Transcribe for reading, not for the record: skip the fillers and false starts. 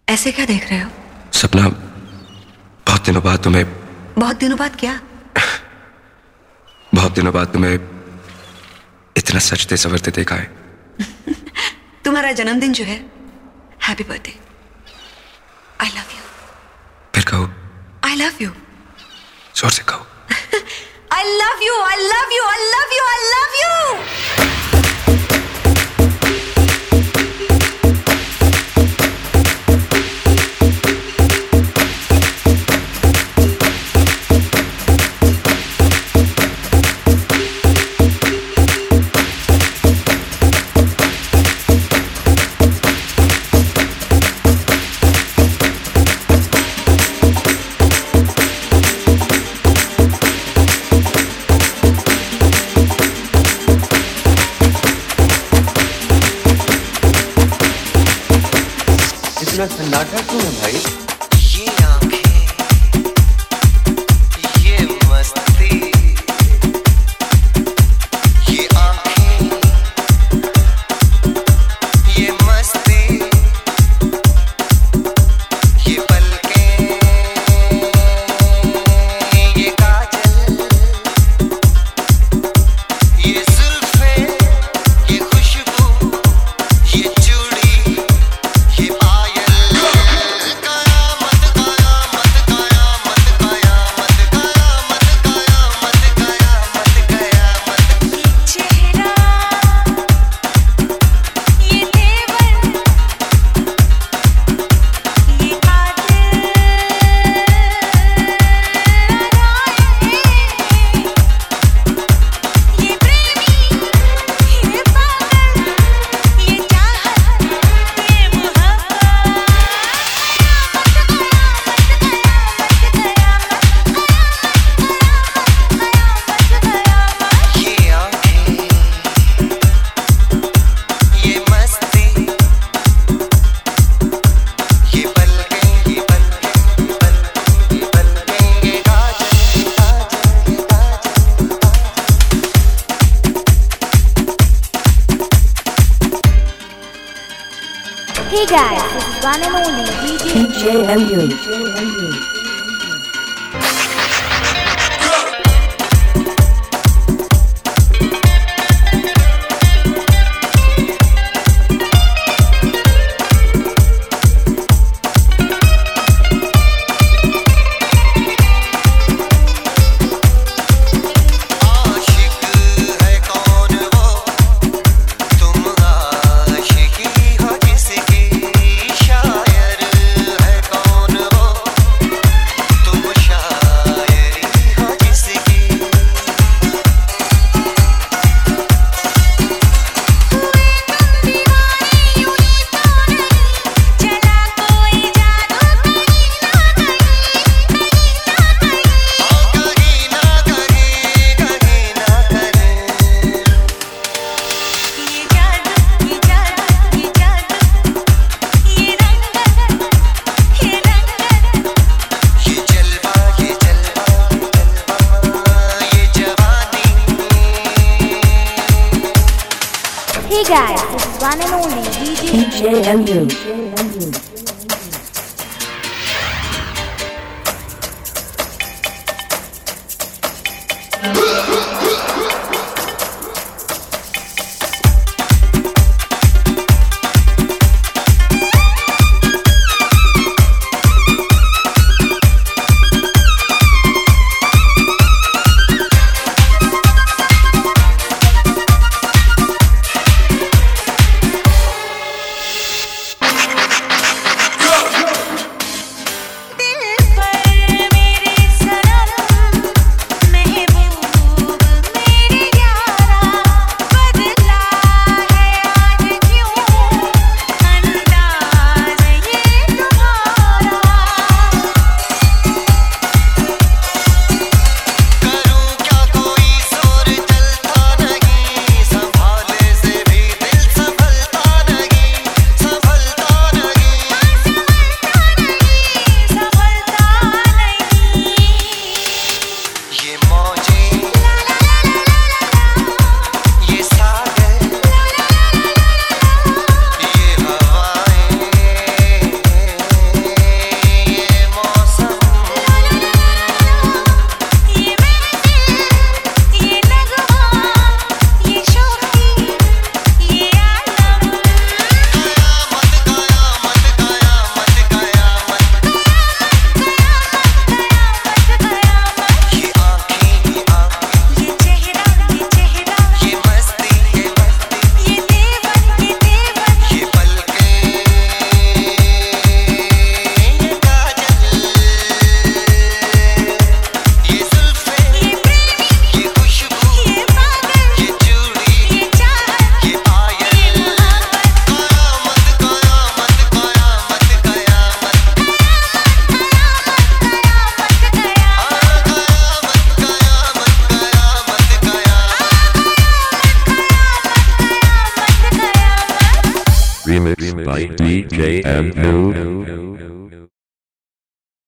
ऐसे क्या देख रहे हो? सपना, बहुत दिनों बाद तुम्हें। बहुत दिनों बाद क्या? बहुत दिनों बाद तुम्हें इतना सजते संवरते देखा है। तुम्हारा जन्मदिन जो है, happy birthday. I love you. फिर कहो। I love you. जोर से कहो। I love you, I love you, I love you, I love you. इतना सन्नाटा क्यों है भाई? ये आंखें, ये मस्ती, ये आंखें, ये मस्ती, ये पलकें, ये काजल, ये जुल्फें, ये खुशबू, ये चूड़ी, ये पायल। कयामत कयामत कयामत कयामत कयामत कयामत कयामत कयामत। ये चेहरा, ये तेवर, ये कातिल अदाएं, ये प्रेमी, ये पागल, ये चाहत, ये मोहब्बत। ये आंखें, ये मस्ती, ये पलकें, ये पलकें, ये पलकें, ये पलकें, ये काजल, काजल, काजल, Hey guys, this is one and only DJ JMU. आशिक है कौन वो, तुम आशिकी हो जिसकी, शायर है कौन वो, तुम शायरी हो जिसकी। चला कोई जादू कहीं ना कहीं ना कहीं, कहीं ना कहीं। ये जादू, ये जादू, ये जादू, ये रंगत, ये रंगत। ये जलवा, ये जलवा, ये जलवा, ये जवानी। Hey guys, this is one and only DJ JMU. DJ M.